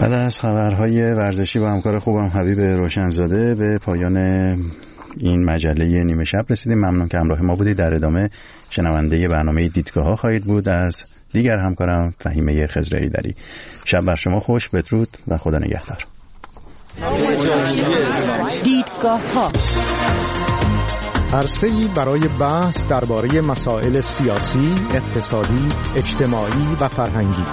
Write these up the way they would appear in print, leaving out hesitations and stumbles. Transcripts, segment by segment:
بعد از خبرهای ورزشی با همکار خوبم حبیب روشنزاده به پایان این مجله نیمه شب رسیدیم. ممنون که همراه ما بودید. در ادامه شنونده برنامه دیدگاه ها خواهید بود از دیگر همکارم فهیمه خضراییدری. شب بر شما خوش، بدرود و خدا نگهدار. دیدگاه ها، عرصه‌ای برای بحث درباره مسائل سیاسی، اقتصادی، اجتماعی و فرهنگی.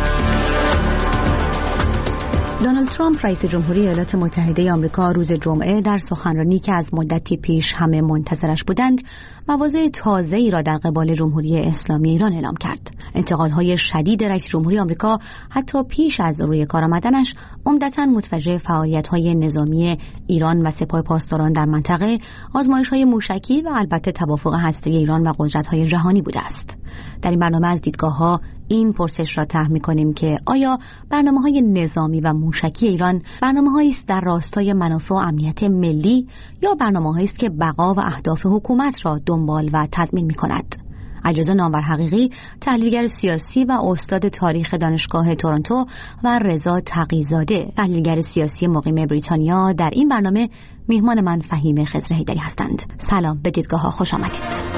دونالد ترامپ رئیس جمهوری ایالات متحده آمریکا روز جمعه در سخنرانی که از مدتی پیش همه منتظرش بودند، مواضع تازه‌ای را در قبال جمهوری اسلامی ایران اعلام کرد. انتقادهای شدید رئیس جمهوری آمریکا حتی پیش از روی کار آمدنش عمدتاً متوجه فعالیت‌های نظامی ایران و سپاه پاسداران در منطقه، آزمایش‌های موشکی و البته توافق هسته‌ای ایران و قدرت‌های جهانی بوده است. در این برنامه از دیدگاه‌ها این پرسش را طرح می‌کنیم که آیا برنامه‌های نظامی و موشکی ایران برنامه‌هایی است در راستای منافع و امنیت ملی یا برنامه‌هایی است که بقا و اهداف حکومت را دنبال و تضمین می‌کند؟ علیرضا نامور حقیقی، تحلیلگر سیاسی و استاد تاریخ دانشگاه تورنتو، و رضا تقی‌زاده، تحلیلگر سیاسی مقیم بریتانیا، در این برنامه میهمان من فهیمه خضراییدری هستند. سلام، به دیدگاه‌ها خوش آمدید.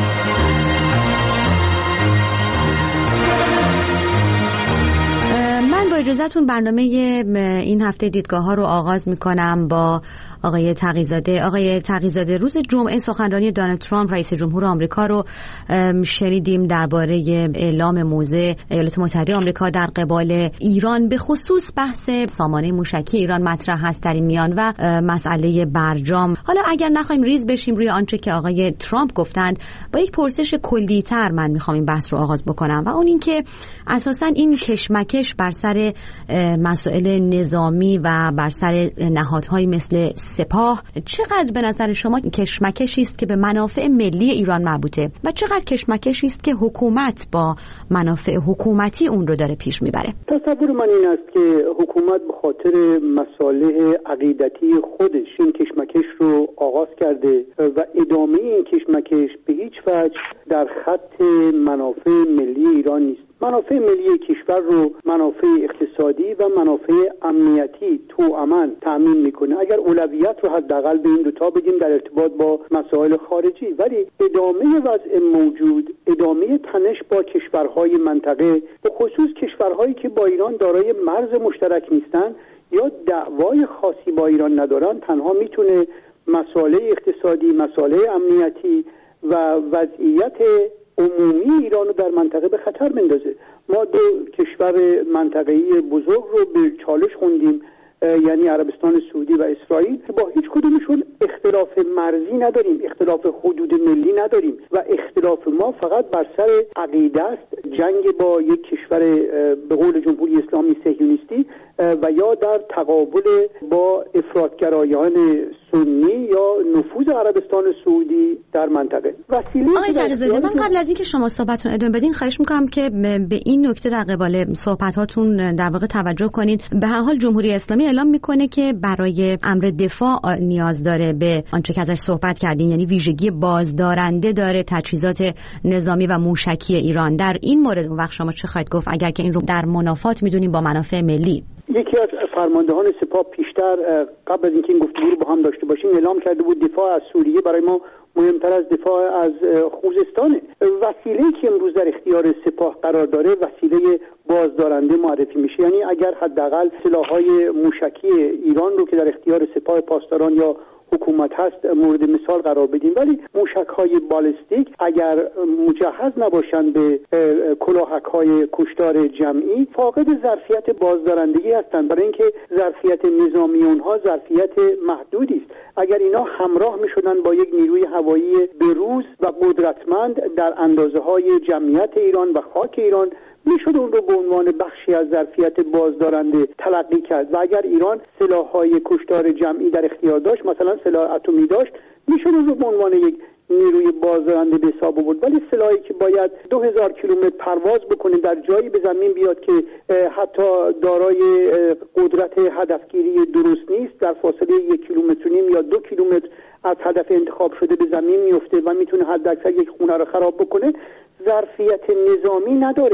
با اجازهتون برنامه این هفته دیدگاه ها رو آغاز میکنم با آقای تقی‌زاده. آقای تقی‌زاده، روز جمعه سخنرانی دونالد ترامپ رئیس جمهور آمریکا رو شنیدیم درباره اعلام موضع ایالات متحده آمریکا در قبال ایران، به خصوص بحث سامانه موشکی ایران مطرح هست در این میان و مسئله برجام. حالا اگر نخوایم ریز بشیم روی آنچه که آقای ترامپ گفتند، با یک پرسش کلی‌تر من میخوام این بحث رو آغاز بکنم و اون این که اساساً این کشمکش بر سر مسائل نظامی و بر سر نهادهای مثل سپاه چقدر به نظر شما کشمکشی است که به منافع ملی ایران مربوطه و چقدر کشمکشی است که حکومت با منافع حکومتی اون رو داره پیش میبره؟ تصور من این است که حکومت به خاطر مصالح عقیدتی خودش این کشمکش رو آغاز کرده و ادامه این کشمکش به هیچ وجه در خط منافع ملی ایران نیست. منافع ملی کشور رو منافع اقتصادی و منافع امنیتی توأماً تأمین میکنه. اگر اولویت رو حداقل به این دوتا بدیم در ارتباط با مسائل خارجی، ولی ادامه وضع موجود، ادامه تنش با کشورهای منطقه، به خصوص کشورهایی که با ایران دارای مرز مشترک نیستن یا دعوای خاصی با ایران ندارن، تنها میتونه مسائل اقتصادی، مسائل امنیتی و وضعیت عمومی ایران رو در منطقه به خطر بندازه. ما دو کشور منطقه‌ای بزرگ رو به چالش خوندیم، یعنی عربستان سعودی و اسرائیل، که با هیچ کدومشون اختلاف مرزی نداریم، اختلاف حدود ملی نداریم و اختلاف ما فقط بر سر عقیده است، جنگ با یک کشور به قول جمهوری اسلامی صهیونیستی و یا در تقابل با افراطگرایان سنی یا نفوذ عربستان سعودی در منطقه. آقای تقی‌زاده، من قبل از اینکه شما صحبتتون ادامه بدین خواهش میکنم که به این نکته در قبال صحبتاتون در واقع توجه کنین. به هر حال جمهوری اسلامی اعلام میکنه که برای امر دفاع نیاز داره به آنچه که ازش صحبت کردین، یعنی ویژگی بازدارنده داره تجهیزات نظامی و موشکی ایران. در این مورد اون وقت شما چه خواهید گفت اگر که این رو در منافات میدونیم با منافع ملی؟ یکی از فرماندهان سپاه پیشتر قبل از اینکه این گفتگو رو با هم داشته باشیم اعلام کرده بود دفاع از سوریه برای ما مهمتر از دفاع از خوزستانه. وسیله‌ای که امروز در اختیار سپاه قرار داره وسیله بازدارنده معرفی میشه، یعنی اگر حداقل سلاح‌های موشکی ایران رو که در اختیار سپاه پاسداران یا حکومت هست مورد مثال قرار بدیم، ولی موشک‌های بالستیک اگر مجهز نباشند به کلاهک‌های کشتار جمعی فاقد ظرفیت بازدارندگی هستند، برای اینکه ظرفیت نظامی اونها ظرفیت محدودی است. اگر اینا همراه می‌شدن با یک نیروی هوایی بروز و قدرتمند در اندازه‌های جمعیت ایران و خاک ایران، میشد اون رو به عنوان بخشی از ظرفیت بازدارنده تلقی کرد و اگر ایران سلاح‌های کشتار جمعی در اختیار داشت، مثلا سلاح اتمی داشت، میشد اون رو به عنوان یک نیروی بازدارنده به حساب آورد. ولی سلاحی که باید 2000 کیلومتر پرواز بکنه، در جایی به زمین بیاد که حتی دارای قدرت هدفگیری درست نیست، در فاصله 1.5 کیلومتر یا 2 کیلومتر از هدف انتخاب شده به زمین میفته و میتونه حداکثر یک خونه رو خراب بکنه، ظرفیت نظامی نداره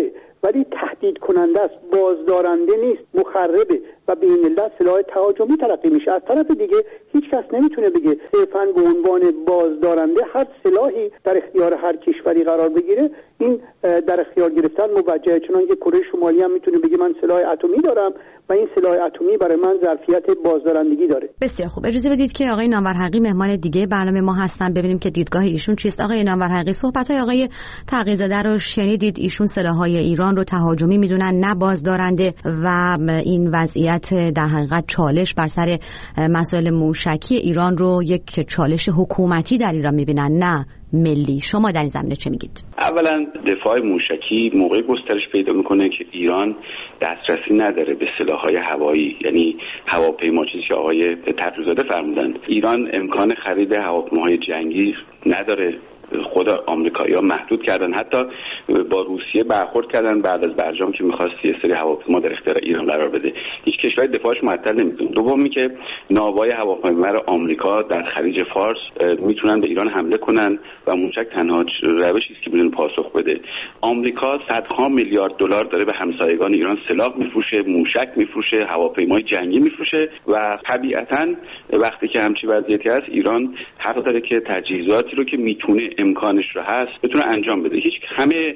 ولی تهدید کننده است، بازدارنده نیست، مخربه و به این علت سلاح تهاجمی تلقی میشه. از طرف دیگه هیچ کس نمیتونه بگه صرفاً به عنوان بازدارنده هر سلاحی در اختیار هر کشوری قرار بگیره این در اختیار گرفتن موجهه، چنانکه کره شمالی هم میتونه بگه من سلاح اتمی دارم و این سلاح اتمی برای من ظرفیت بازدارندگی داره. بسیار خوب، اجازه بدید که آقای نامور حقی مهمان دیگه برنامه ما هستن، ببینیم که دیدگاه ایشون چیست. آقای نامور حقی، صحبت‌های آقای تقی‌زاده رو شنیدید، ایشون سلاح‌های ایران رو تهاجمی میدونن نه بازدارنده و این وضعیت در حقیقت چالش بر سر مسائل موشکی ایران رو یک چالش حکومتی در ایران میبینن نه ملی. شما در این زمینه چه میگید؟ اولا دفاع موشکی موقع گسترش پیدا میکنه که ایران دسترسی نداره به سلاح‌های هوایی، یعنی هواپیما، چیزی که آقای تقی‌زاده فرمودن. ایران امکان خرید هواپیماهای جنگی نداره، خود آمریکایی‌ها محدود کردن، حتی با روسیه برخورد کردن بعد از برجام که می‌خواست یه سری هواپیما در اختیار ایران قرار بده. هیچ کشوری دفاعش معطل نمی‌کنه. دومی که ناوای هواپیما آمریکا در خلیج فارس میتونن به ایران حمله کنن و موشک تنها روشی است که بدون پاسخ بده. آمریکا صدها میلیارد دلار داره به همسایگان ایران سلاح میفروشه، موشک میفروشه، هواپیمای جنگی میفروشه و طبیعتاً وقتی که همچین وضعیتی هست ایران حق داره که تجهیزاتی رو که میتونه امکانش رو هست بتونه انجام بده. هیچ همه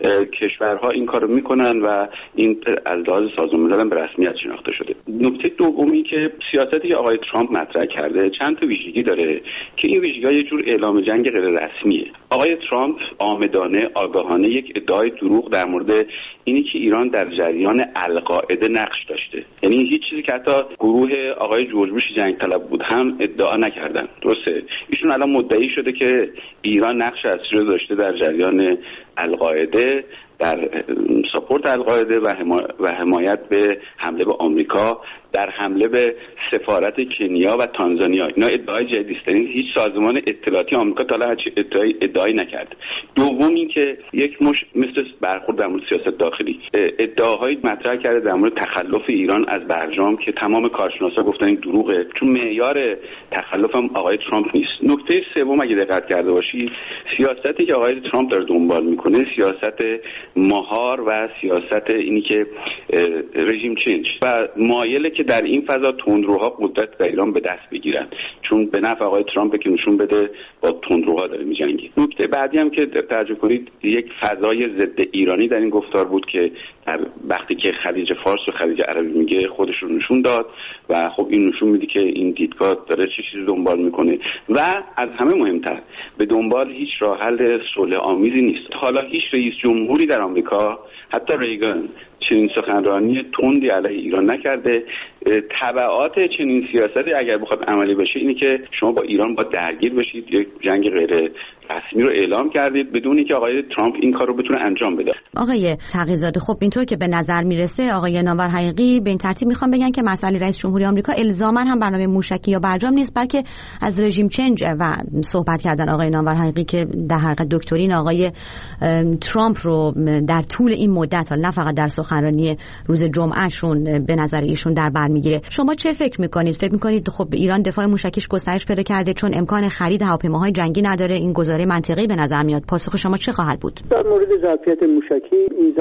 کشورها این کارو میکنن و این از لحاظ سازمان ملل به رسمیت شناخته شده. نکته دومی که سیاستی که آقای ترامپ مطرح کرده چند تا ویژگی داره که این ویژگی‌ها یه جور اعلام جنگ غیر رسمیه. آقای ترامپ عامدانه آگاهانه یک ادعای دروغ در مورد اینی که ایران در جریان القاعده نقش داشته، یعنی هیچ چیزی که حتی گروه آقای جورج بوش جنگ طلب بود هم ادعا نکردن. درسته ایشون الان مدعی شده که ایران نقش اصلی رو داشته در جریان القاعده، در ساپورت القاعده و حمایت به حمله به آمریکا، در حمله به سفارت کنیا و تانزانیا. اینا ادعای جدی است، هیچ سازمان اطلاعاتی آمریکا تا الان ادعایی نکرد. دوم این که یک مثل برخورد در مورد سیاست داخلی ادعاهایی مطرح کرده در مورد تخلف ایران از برجام که تمام کارشناسا گفتن این دروغه، چون معیار تخلف هم آقای ترامپ نیست. نکته سوم اگه دقت کرده باشی، سیاستی که آقای ترامپ داره دنبال میکنه سیاست مهار و سیاست اینی که رژیم چنج و مایله که در این فضا تندروها قدرت در ایران به دست بگیرن، چون به نفع آقای ترامپ که نشون بده با تندروها داره میجنگه. نکته بعدی هم که توجه کنید یک فضای ضد ایرانی در این گفتار بود که در وقتی که خلیج فارس و خلیج عربی میگه خودش رو نشون داد و خب این نشون میده که این دیدگاه داره چه چیزی دنبال میکنه و از همه مهمتر به دنبال هیچ راه حل صلح آمیزی نیست. حالا هیچ رئیس جمهوری در آمریکا، حتی ریگان، چنین سخنرانی تندی علیه ایران نکرده. تبعات چنین سیاستی اگر بخواد عملی بشه اینه که شما با ایران با درگیر بشید، یک جنگ غیر رسمی رو اعلام کردید بدون اینکه آقای ترامپ این کار رو بتونه انجام بده. آقای تقی‌زاده، خب اینطور که به نظر میرسه آقای نامور حقیقی به این ترتیب میخوام بگن که مسئله رئیس جمهوری آمریکا الزاما هم برنامه موشکی یا برجام نیست، بلکه از رژیم چنج و صحبت کردن آقای نامور حقیقی که در حقیقت دکترین آقای ترامپ رو در طول این مدت، نه فقط در سخنرانی روز جمعه شون به نظر ایشون در بر میگیره. شما چه فکر میکنید؟ فکر میکنید خب ایران دفاع موشکیش گسترش پیدا کرده چون امکان خرید هواپیماهای جنگی نداره؟ این گزاره منطقی به نظر میاد. پاسخ شما چه خواهد بود؟ در مورد ظرفیت موشکی، این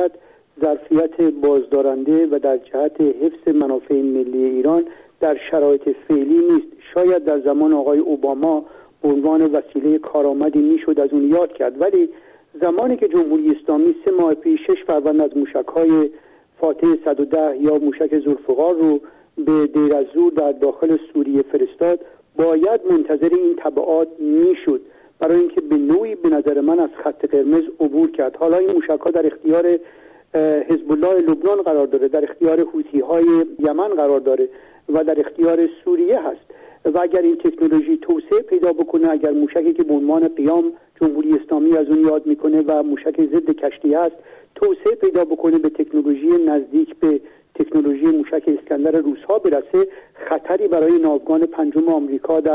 ظرفیت بازدارنده و در جهت حفظ منافع ملی ایران در شرایط فعلی نیست. شاید در زمان آقای اوباما به عنوان وسیله کارآمدی میشد از اون یاد کرد، ولی زمانی که جمهوری اسلامی 3 ماه پیش 6 فروند از موشک‌های فاتح 110 یا موشک ذوالفقار رو به دیر از-زور در داخل سوریه فرستاد، باید منتظر این تبعات میشد برای اینکه به نوعی به نظر من از خط قرمز عبور کرد. حالا این موشک‌ها در اختیار حزب الله لبنان قرار داره، در اختیار حوثی‌های یمن قرار داره و در اختیار سوریه هست و اگر این تکنولوژی توسعه پیدا بکنه، اگر موشکی که به عنوان قیام جمهوری اسلامی از اون یاد میکنه و موشک ضد کشتی هست توسعه پیدا بکنه، به تکنولوژی نزدیک به تکنولوژی موشک اسکندر روس‌ها برسه، خطری برای ناوگان پنجم آمریکا در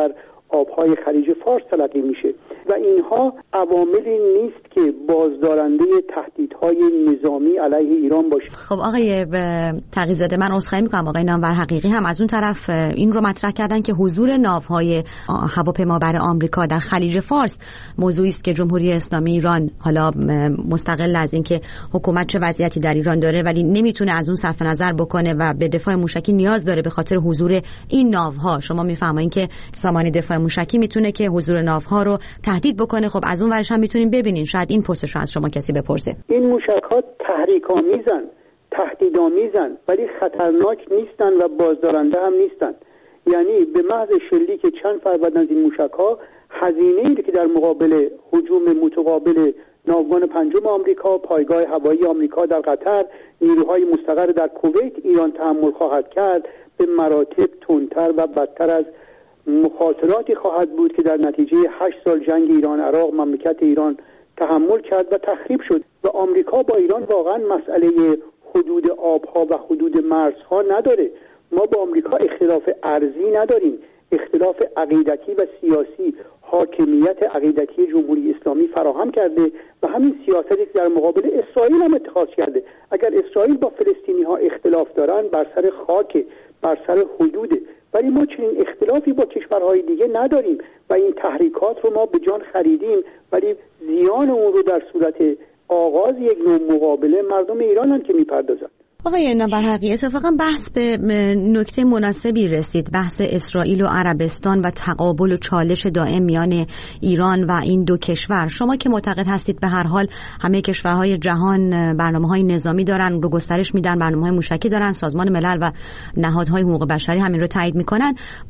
آبهای خلیج فارس تلقی میشه و اینها عواملی نیست که بازدارنده تهدیدهای نظامی علیه ایران باشه. خب آقای تقی‌زاده، من عذرخواهی میکنم، آقای نامور حقیقی هم از اون طرف این رو مطرح کردن که حضور ناوهای هواپیمابر آمریکا در خلیج فارس موضوعی است که جمهوری اسلامی ایران حالا مستقل از اینکه حکومت چه وضعیتی در ایران داره ولی نمیتونه از اون صرف نظر بکنه و به دفاع موشکی نیاز داره به خاطر حضور این ناوها. شما میفهمین که سازمان دفاع موشکی میتونه که حضور ناوها رو تهدید بکنه. خب از اون ورش هم میتونیم ببینین، شاید این پرسش رو از شما کسی بپرسه. این موشک‌ها تحریک‌آمیزن، تهدیدآمیزن، ولی خطرناک نیستن و بازدارنده هم نیستن. یعنی به محض شلیک چند فرد از این موشک‌ها هزینه‌ای که در مقابل هجوم متقابل ناوگان پنجم آمریکا، پایگاه هوایی آمریکا در قطر، نیروهای مستقر در کویت ایران تحمل خواهد کرد به مراتب تندتر و بدتر از مخاطراتی خواهد بود که در نتیجه 8 سال جنگ ایران عراق مملکت ایران تحمل کرد و تخریب شد. و آمریکا با ایران واقعا مسئله حدود آبها و حدود مرزها نداره. ما با آمریکا اختلاف ارضی نداریم، اختلاف عقیدتی و سیاسی حاکمیت عقیدتی جمهوری اسلامی فراهم کرده و همین سیاستی که در مقابل اسرائیل هم اتخاذ کرده. اگر اسرائیل با فلسطینی ها اختلاف دارن بر سر خاک، بر سر حدوده، ولی ما چنین اختلافی با کشورهای دیگه نداریم و این تحریکات رو ما به جان خریدیم، ولی زیان اون رو در صورت آغاز یک نوع مقابله مردم ایران هم که میپردازن. آقای نامورحقی، اتفاقا بحث به نکته مناسبی رسید، بحث اسرائیل و عربستان و تقابل و چالش دائم میان ایران و این دو کشور. شما که معتقد هستید به هر حال همه کشورهای جهان برنامه‌های نظامی دارن، رو گسترش میدن، برنامه‌های موشکی دارن، سازمان ملل و نهادهای حقوق بشری همین رو تایید میکنن،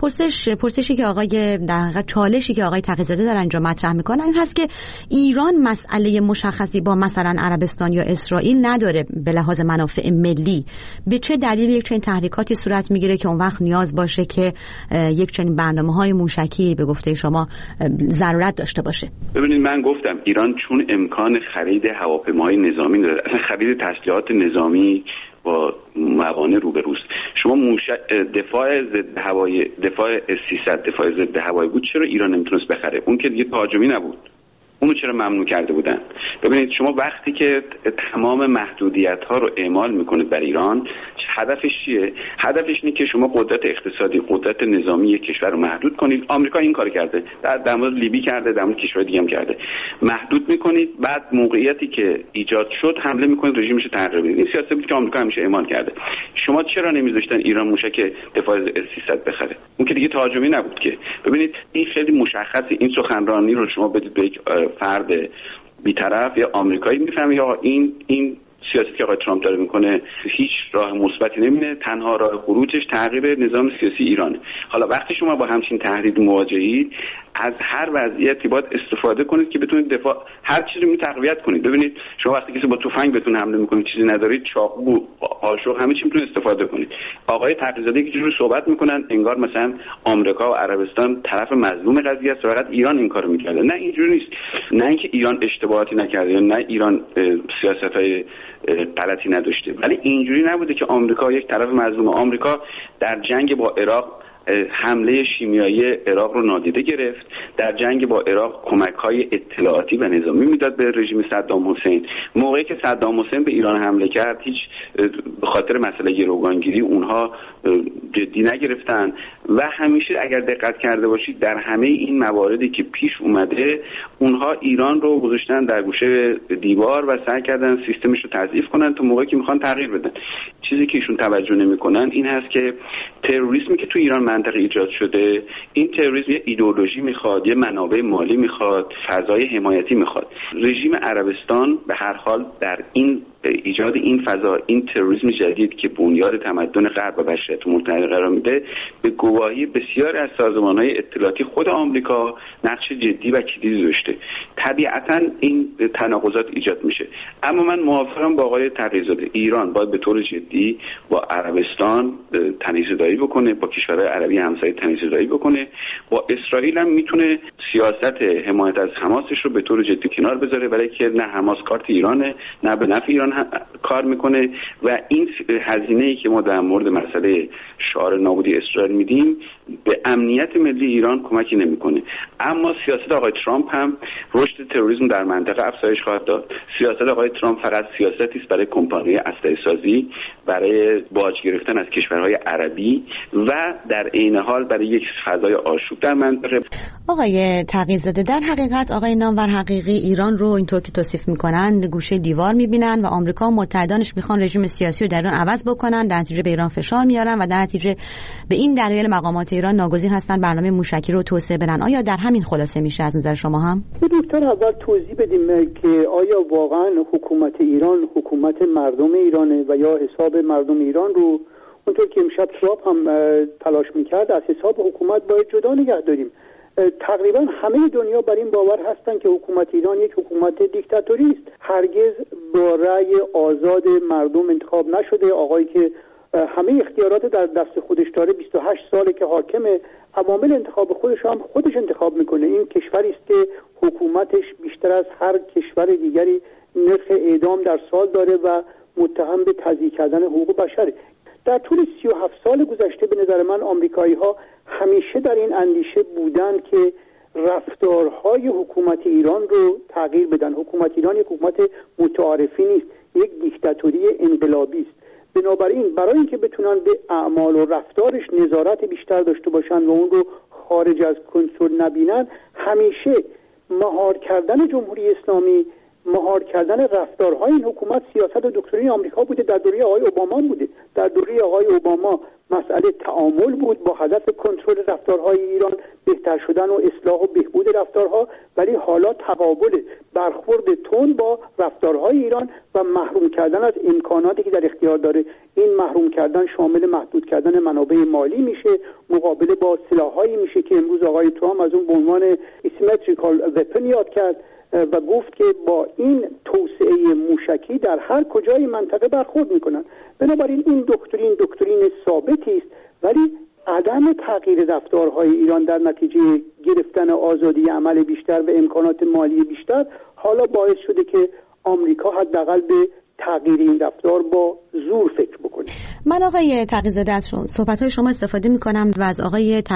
پرسشی که آقای در حقیقت چالشی که آقای تقی‌زاده دارن اینجا مطرح میکنن این هست که ایران مسئله مشخصی با مثلا عربستان یا اسرائیل نداره به لحاظ منافع ملی. به چه دلیل یک چنین تحریکاتی صورت میگیره که اون وقت نیاز باشه که یک چنین برنامه‌های موشکی به گفته شما ضرورت داشته باشه؟ ببینید، من گفتم ایران چون امکان خرید هواپیماهای نظامی داره، اصلا خرید تسلیحات نظامی با موانع روبروست. شما دفاع ضد هوایی، دفاع S-300، دفاع ضد هوایی بود، چرا ایران نمیتونست بخره؟ اون که دیگه تهاجمی نبود. اونو چرا ممنوع کرده بودن؟ ببینید، شما وقتی که تمام محدودیت‌ها رو اعمال میکنید بر ایران، هدفش چیه؟ هدفش اینه که شما قدرت اقتصادی، قدرت نظامی یک کشور رو محدود کنید. آمریکا این کار کرده، در مورد لیبی کرده، در مورد کشورهای دیگه هم کرده. محدود میکنید، بعد موقعیتی که ایجاد شد حمله میکنید، رژیمش رو تغییر بدید. این سیاستی بود که آمریکا همیشه اعمال کرده. شما چرا نمیذاشتن ایران موشک دفاع S-300 بخره؟ اون که دیگه تهاجمی نبود که. ببینید، این خیلی مشخصه. این سخنرانی رو شما بدید به یک فرد بی‌طرف یا آمریکایی، میفهمه یا این سیاسی که آقای ترامپ داره میکنه هیچ راه مثبتی نمیبینه، تنها راه خروجش تغییر نظام سیاسی ایرانه. حالا وقتی شما با همچین تهدید مواجهید، از هر وضعیتی باید استفاده کنید که بتونید دفاع هر چیزی رو تقویت کنید. ببینید، شما وقتی کسی با تفنگ بهتون حمله میکنه، چیزی ندارید، چاقو، قاشق، همه چی میتونید استفاده کنید. آقای تقی‌زاده که جوری صحبت میکنن انگار مثلا آمریکا و عربستان طرف مظلوم قضیه است، فقط ایران این کارو میکرده. نه، اینجوری نیست. نه اینکه ایران اشتباهاتی نکرده یا نه ایران سیاست‌های غلطی نداشته، ولی اینجوری نبوده که آمریکا یک طرف مظلوم. آمریکا در جنگ با عراق حمله شیمیایی عراق رو نادیده گرفت، در جنگ با عراق کمک‌های اطلاعاتی و نظامی میداد به رژیم صدام حسین. موقعی که صدام حسین به ایران حمله کرد، هیچ به خاطر مسئله گروگانگیری اونها جدی نگرفتن و همیشه اگر دقت کرده باشید در همه این مواردی که پیش اومده، اونها ایران رو گذاشتن در گوشه دیوار و سعی کردن سیستمش رو تضعیف کنن تا موقعی که میخوان تغییر بدن. چیزی که ایشون توجه نمیکنن این هست که تروریسمی که تو ایران منطقه ایجاد شده، این تروریسم یه ایدئولوژی میخواد، یه منابع مالی میخواد، فضای حمایتی میخواد. رژیم عربستان به هر حال در این ایجاد این فضا، این تروریسم جدید که بنیاد تمدن غرب و بشریت متحده قرار میده، به گواهی بسیاری از سازمان‌های اطلاعاتی خود آمریکا نقش جدی و کلیدی داشته. طبیعتاً این تناقضات ایجاد میشه. اما من موافقم با آقای تقی‌زاده، ایران باید به طور جدی با عربستان تنیزه‌داری بکنه، با کشورهای عربی همسایه تنیزه‌داری بکنه، با اسرائیل هم میتونه سیاست حمایت از حماسش رو به طور جدی کنار بذاره، برای که نه حماس کارت ایرانه، نه به نفع ایران کار میکنه و این هزینه‌ای که ما در مورد مسئله شعار نابودی اسرائیل میدیم به امنیت ملی ایران کمکی نمیکنه. اما سیاست آقای ترامپ هم رشد تروریسم در منطقه افزایش خواهد داد. سیاست آقای ترامپ فقط سیاستی است برای کمپانی اسلحه سازی، برای باج گرفتن از کشورهای عربی و در عین حال برای یک فضای آشوب در منطقه. آقای تقی‌زاده، در حقیقت آقای نامور حقیقی ایران رو اینطور که توصیف میکنن گوشه دیوار میبینن و آمریکا و متحدانش میخوان رژیم سیاسی رو در ایران عوض بکنن، در نتیجه به ایران فشار میارن و در نتیجه به این دلایل مقامات ایران ناگزیر هستن برنامه موشکی رو توسعه بدن. آیا در همین خلاصه میشه از نظر شما هم؟ دکتر اول توضیح بدیم که آیا واقعا حکومت ایران حکومت مردم ایرانه و یا حساب مردم ایران رو اونطور که امشب ترامپ هم تلاش میکرد از حساب حکومت باید جدا نگه داریم؟ تقریبا همه دنیا بر این باور هستن که حکومت ایران یک حکومت دیکتاتوری است. هرگز با رأی آزاد مردم انتخاب نشده. آقایی که همه اختیارات در دست خودش داره 28 ساله که حاکمه، عوامل انتخاب خودش هم خودش انتخاب میکنه. این کشوری است که حکومتش بیشتر از هر کشور دیگری نرخ اعدام در سال داره و متهم به تضییع کردن حقوق بشره. در طول 37 سال گذشته به نظر من آمریکایی‌ها همیشه در این اندیشه بودند که رفتارهای حکومت ایران رو تغییر بدن. حکومت ایران یک حکومت متعارفی نیست، یک دیکتاتوری انقلابی است. بنابراین برای اینکه بتونن به اعمال و رفتارش نظارت بیشتر داشته باشن و اون رو خارج از کنترل نبینن، همیشه مهار کردن جمهوری اسلامی، مهار کردن رفتارهای این حکومت سیاست و دکترین آمریکا بوده. در دوره آقای اوباما بوده. در دوره آقای اوباما مسئله تعامل بود با هدف کنترل رفتارهای ایران، بهتر شدن و اصلاح و بهبود رفتارها، ولی حالا تقابل برخورد تند با رفتارهای ایران و محروم کردن از امکاناتی که در اختیار داره. این محروم کردن شامل محدود کردن منابع مالی میشه، مقابله با سلاح‌هایی میشه که امروز آقای ترامپ از اون به عنوان asymmetrical weapon یاد کرد و گفت که با این توسعه موشکی در هر کجای منطقه برخورد میکنن. بنابراین این دکترین ثابتی است، ولی عدم تغییر رفتارهای ایران در نتیجه گرفتن آزادی عمل بیشتر و امکانات مالی بیشتر حالا باعث شده که آمریکا حداقل به تغییر این رفتار با زور فکر بکنه. من آقای تقی‌زاده از صحبت‌های شما استفاده می‌کنم و از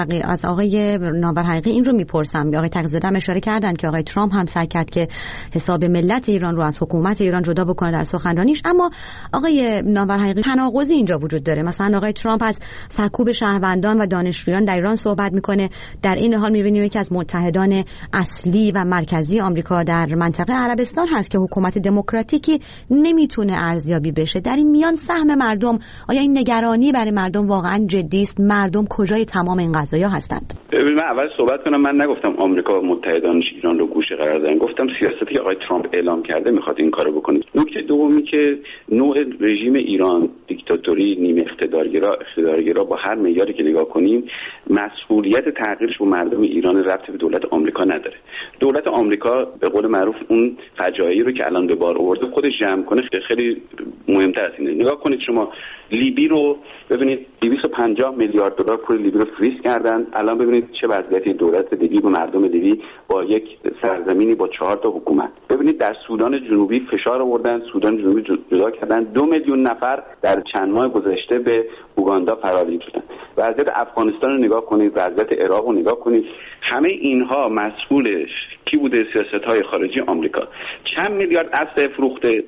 آقای نامور حقیقی این رو می‌پرسم. آقای تقی‌زاده هم اشاره کردن که آقای ترامپ هم سعی کرد که حساب ملت ایران رو از حکومت ایران جدا بکنه در سخنرانیش، اما آقای نامور حقیقی تناقضی اینجا وجود داره. مثلا آقای ترامپ از سرکوب شهروندان و دانشجویان در ایران صحبت می‌کنه، در این حال می‌بینیم یکی از متحدان اصلی و مرکزی آمریکا در منطقه عربستان هست که حکومت دموکراتیکی نمی‌تونه ارزیابی بشه. در این میان سهم مردم، آیا این نگرانی برای مردم واقعا جدی است؟ مردم کجای تمام این قضایا هستند؟ من اول صحبت کنم، من نگفتم آمریکا و متحدانش ایران رو گوشه قرار دادن، گفتم سیاستی که آقای ترامپ اعلام کرده میخواد این کارو بکنه. نکته دومی که نوع رژیم ایران دیکتاتوری، نیمه اقتدارگرا با هر معیاری که نگاه کنیم، مسئولیت تغییرش با مردم ایران ربطی به دولت آمریکا نداره. دولت آمریکا به قول معروف اون فجایعی رو که الان به بار آورده خودش جمع کنه خیلی مهمتر از اینه. نگاه کنید شما لیبی رو ببینید، 250 میلیارد دلار پول لیبی رو فریز کردن. الان ببینید چه وضعیتی دولت لیبی و مردم لیبی با یک سرزمینی با 4 تا حکومت. ببینید در سودان جنوبی فشار آوردن، سودان جنوبی جدا کردن، 2 میلیون نفر در چند ماه گذشته به اوگاندا فراری شدن. وضعیت افغانستان رو نگاه کنید، وضعیت عراق رو نگاه کنید. همه اینها مسئولش کی بوده؟ سیاست‌های خارجی آمریکا. چند میلیارد اسلحه فروخته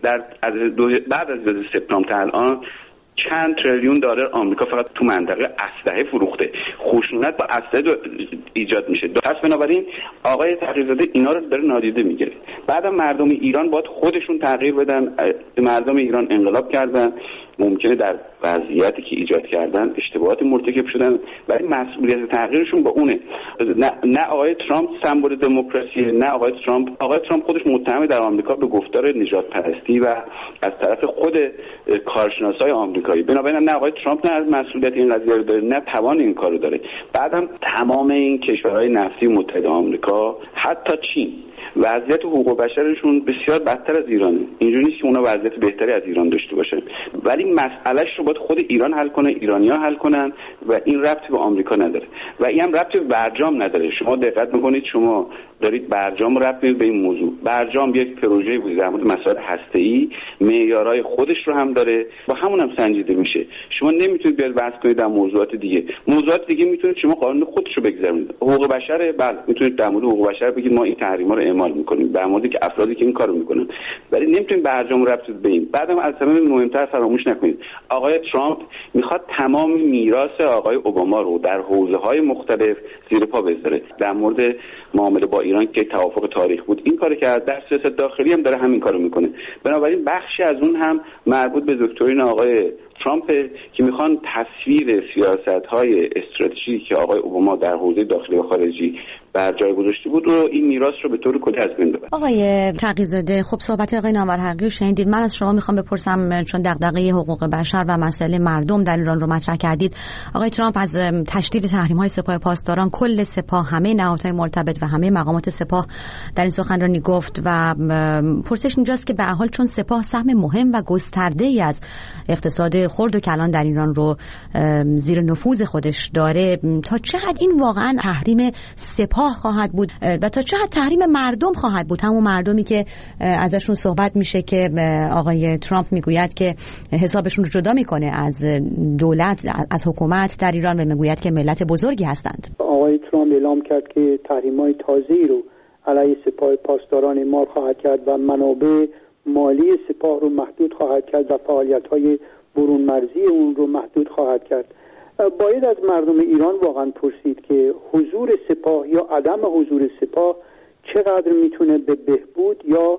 بعد از سپتامبر تا الان چند تریلیون دلار آمریکا فقط تو منطقه اسلحه فروخته. خشونت با اسلحه ایجاد میشه. پس بنابراین آقای تقی‌زاده اینا رو داره نادیده میگیره. بعدم مردم ایران باید خودشون تغییر بدن. مردم ایران انقلاب کردن، ممکنه در وضعیتی که ایجاد کردن اشتباهاتی مرتکب شدن، ولی مسئولیت تغییرشون با اونه. نه آقای ترامپ سمبل دموکراسی، نه آقای ترامپ خودش متهم در آمریکا به گفتار نژاد پرستی و از طرف خود کارشناسای آمریکایی. بنابراین نه آقای ترامپ نه از مسئولیت این قضیه رو داره، نه توان این کارو داره. بعدم تمام این کشورهای نفتی متحد آمریکا، حتی چین وضعیت حقوق بشرشون بسیار بدتر از ایرانه. اینجوری نیست که اونا وضعیت بهتری از ایران داشته باشن، ولی مسئلهش رو باید خود ایران حل کنه، ایرانی‌ها حل کنن و این ربطی به آمریکا نداره و این هم ربطی به برجام نداره. شما دقت میکنید شما دارید برجام ربط میدید به این موضوع. برجام یک پروژه بود در مورد مسائل هسته‌ای، معیارهای خودش رو هم داره، با همون هم سنجیده میشه. شما نمیتونید بیاد بحث کنید در موضوعات دیگه میتونید شما قانون خودش رو بگذارید. حقوق بشر بله میتونید در مورد حقوق بشر بگید ما این تحریما رو اعمال میکنیم در موردی که افرادی که این کارو میکنن، ولی نمیتونید برجام ربط بدید به این. بعدم از همه مهمتر فراموش نکنید آقای ترامپ میخواد تمام میراث آقای اوباما رو در حوزه‌های مختلف زیر پا بذاره. در مورد معامله با ایران که توافق تاریخ بود این کارو کرد، در سیاست داخلی هم داره همین کارو میکنه. بنابراین بخشی از اون هم مربوط به دکترین آقای ترامپ که میخوان تصویر سیاست‌های استراتژیکی که آقای اوباما در حوزه داخلی و خارجی بر جای گذاشته بود رو این میراث رو به طور کلی از بین ببره. آقای تقی‌زاده، خب صحبت آقای نامورحقی رو شنیدید. من از شما میخوام بپرسم، چون دغدغه حقوق بشر و مسئله مردم در ایران رو مطرح کردید، آقای ترامپ از تشدید تحریم‌های سپاه پاسداران، کل سپاه، همه نهادهای مرتبط و همه مقامات سپاه در این سخنرانی گفت و پرسش اینجاست که به هر حال چون سپاه سهم مهم و گسترده‌ای از اقتصاد خرد و کلان در ایران رو زیر نفوذ خودش داره، تا چه حد این واقعا تحریم سپاه خواهد بود و تا چه حد تحریم مردم خواهد بود، همون مردمی که ازشون صحبت میشه که آقای ترامپ میگوید که حسابشون رو جدا میکنه از دولت، از حکومت در ایران و میگوید که ملت بزرگی هستند. آقای ترامپ اعلام کرد که تحریم‌های تازه‌ای رو علیه سپاه پاسداران اعمال خواهد کرد و منابع مالی سپاه رو محدود خواهد کرد و فعالیت‌های برون مرزی اون رو محدود خواهد کرد. باید از مردم ایران واقعا پرسید که حضور سپاه یا عدم حضور سپاه چقدر میتونه به بهبود یا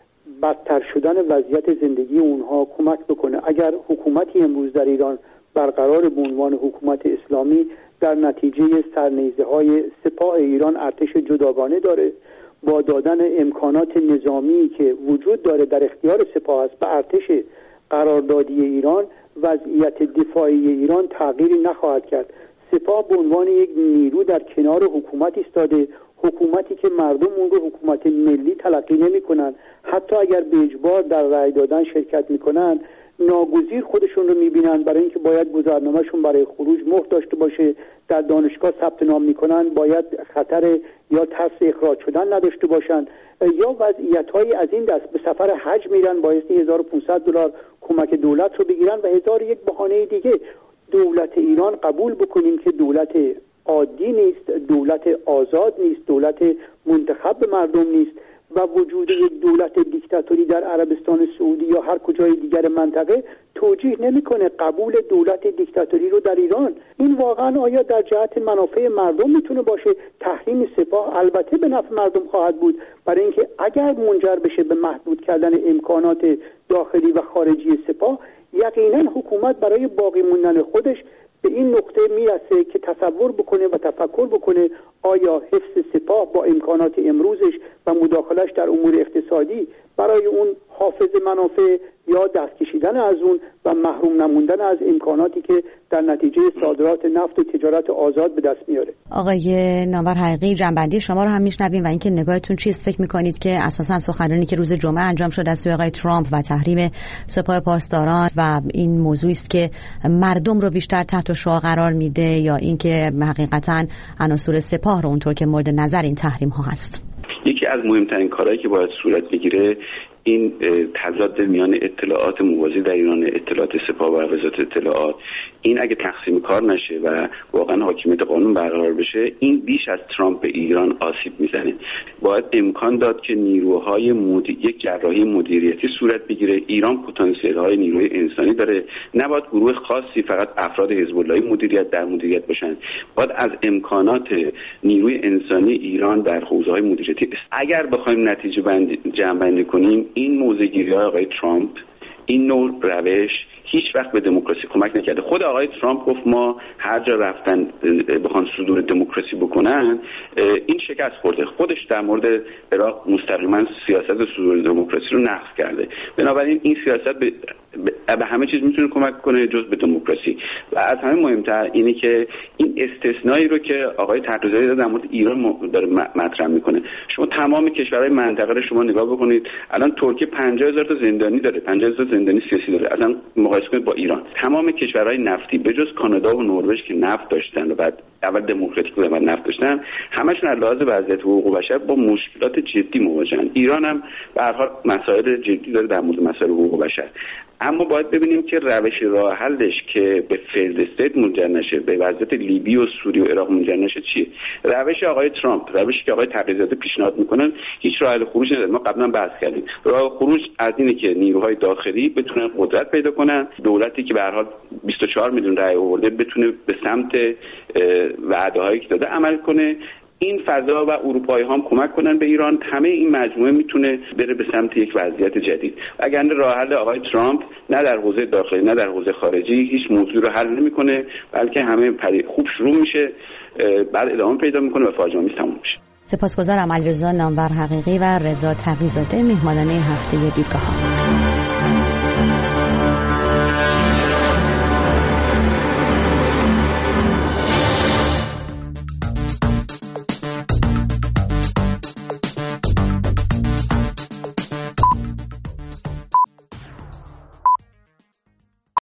بدتر شدن وضعیت زندگی اونها کمک بکنه. اگر حکومتی امروز در ایران برقرار به عنوان حکومت اسلامی در نتیجه سرنیزه‌های سپاه ایران ارتش جداگانه داره، با دادن امکانات نظامی که وجود داره در اختیار سپاه است به ارتش قراردادی ایران، وضعیت دفاعی ایران تغییری نخواهد کرد. سپاه به عنوان یک نیرو در کنار حکومت ایستاده، حکومتی که مردم اون رو حکومت ملی تلقی نمی‌کنن، حتی اگر به اجبار در رأی دادن شرکت می‌کنن ناگزیر خودشون رو می‌بینن برای اینکه باید گذرنامه‌شون برای خروج مهر داشته باشه، در دانشگاه ثبت نام می‌کنن باید خطر یا ترس اخراج شدن نداشته باشن، یا وضعیت‌های از این دست به سفر حج میرن بایستی $1500 کمک دولت رو بگیرن و هزار یک بهانه دیگه. دولت ایران قبول بکنیم که دولت عادی نیست، دولت آزاد نیست، دولت منتخب به مردم نیست و وجود یک دولت دیکتاتوری در عربستان سعودی یا هر کجای دیگر منطقه توجیه نمیکنه قبول دولت دیکتاتوری رو در ایران. این واقعا آیا در جهت منافع مردم میتونه باشه؟ تحریم سپاه البته به نفع مردم خواهد بود، برای اینکه اگر منجر بشه به محدود کردن امکانات داخلی و خارجی سپاه، یقینا حکومت برای باقی موندن خودش به این نقطه میرسه که تصور بکنه و تفکر بکنه آیا حفظ سپاه با امکانات امروزش و مداخلش در امور اقتصادی برای اون حافظ منافع یا دست کشیدن از اون و محروم نموندن از امکاناتی که در نتیجه صادرات نفت و تجارت آزاد به دست میاره. آقای نامورحقی، جنبندی شما رو هم میشنویم و اینکه نگاهتون چیست؟ فکر میکنید که اساسا سخنرانی که روز جمعه انجام شد از سوی آقای ترامپ و تحریم سپاه پاسداران و این موضوعی است که مردم رو بیشتر تحت شعاع قرار میده یا اینکه حقیقتا عناصر سپاه رو اونطور که مورد نظر این تحریم ها هست؟ یکی از مهمترین کارهایی که باید صورت بگیره این تضاد میان اطلاعات موازی در ایران، اطلاعات سپاه و وزارت اطلاعات، این اگه تقسیم کار نشه و واقعا حاکمیت قانون برقرار بشه، این بیش از ترامپ به ایران آسیب میزنه. باید امکان داد که نیروهای یک جراحی مدیریتی صورت بگیره. ایران پتانسیل های نیروی انسانی داره، نباید گروه خاصی فقط افراد حزب اللهی مدیریت باشن. باید از امکانات نیروی انسانی ایران در حوزه های مدیریتی اگر بخوایم نتیجه جمع کنیم، این موضع‌گیری‌های آقای ترامپ، این نوع روش هیچ وقت به دموکراسی کمک نکرده. خود آقای ترامپ گفت ما هر جا رفتن بخوان صدور دموکراسی بکنن این شکست خورده. خودش در مورد عراق مستقیما سیاست صدور دموکراسی رو نقض کرده. بنابراین این سیاست به به همه چیز میتونه کمک کنه جز به دموکراسی. و از همه مهمتر اینه که این استثنایی رو که آقای تقی‌زاده در مورد ایران داره مطرح میکنه، شما تمام کشورهای منطقه رو شما نگاه بکنید، الان ترکیه 50,000 تا زندانی داره، 50,000 تا زندانی سیاسی داره، اصلا مقایسه کنید با ایران. تمام کشورهای نفتی به جز کانادا و نروژ که نفت داشتن و بعد اول دموکراتیک بودن و نفت داشتن، همشون از لحاظ وضعیت حقوق بشر با مشکلات جدی مواجهن. ایران هم به هر حال مسائل جدی داره در مورد مسائل حقوق بشر. اما باید ببینیم که روش راه حلش که به فیلد استیت منجر نشه، به وضعیت لیبی و سوریه و عراق منجر نشه چیه؟ روش آقای ترامپ، روشی که آقای تقی‌زاده پیشنهاد میکنن، هیچ راه حل خروج نداره. ما قبلا بحث کردیم. راه خروج از اینه که نیروهای داخلی بتونن قدرت پیدا کنن، دولتی که به هر حال 24 میلیون رأی آورده بتونه به سمت وعده‌هایی که داده عمل کنه. این فضا و اروپایی هم کمک کنن به ایران، همه این مجموعه میتونه بره به سمت یک وضعیت جدید. اگر راه حل آقای ترامپ نه در حوزه داخلی نه در حوزه خارجی هیچ موضوع رو حل نمیکنه، بلکه همه خوب شروع میشه بعد ادامه پیدا میکنه و فاجعه آمیز تموم میشه. سپاسگزارم علیرضا نامور حقیقی و رضا تقی‌زاده، مهمانان هفته دیدگاه‌ها.